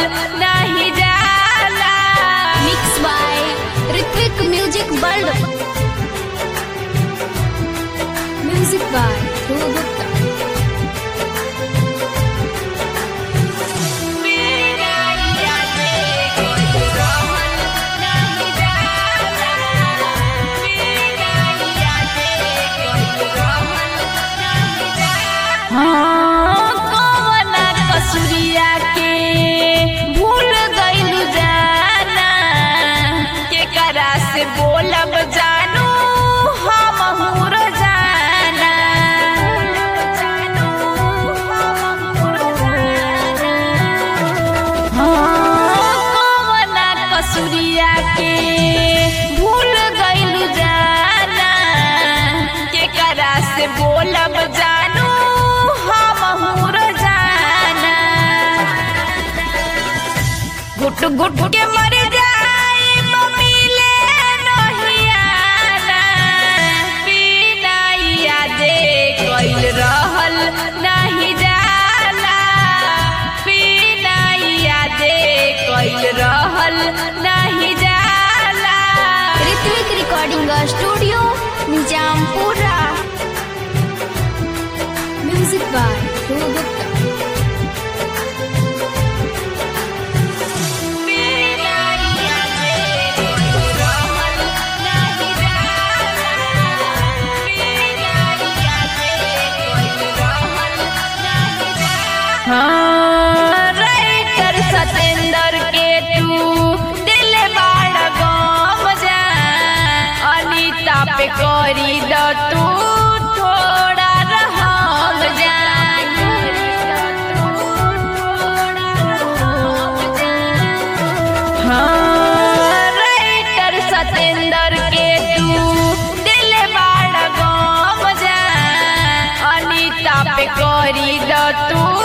नहीं जाला। Mix by Ritwik music world. Music by Dhruv Gupta. कसूरिया के भूल गइलू जाना, केकरा से बोलब जानू हम जाना। कौना कसूरिया के भूल गइलू जाना, केकरा से बोलब जानू गुट गुट के मर जाए मिले नहीं आना। बिना यादे कइल रहल नहीं जाला, बिना यादे कइल रहल नहीं जाला। Ritwik recording studio Nizampura. Music by Dhruv Gupta. Writer Satendra के तू दिल बाड़ गम जा, अनीता पे करी द तू थोड़ा रहम जा। राइटर सतेंद्र के तू दिल बाड़ गम जा, अनीता पे करी द तू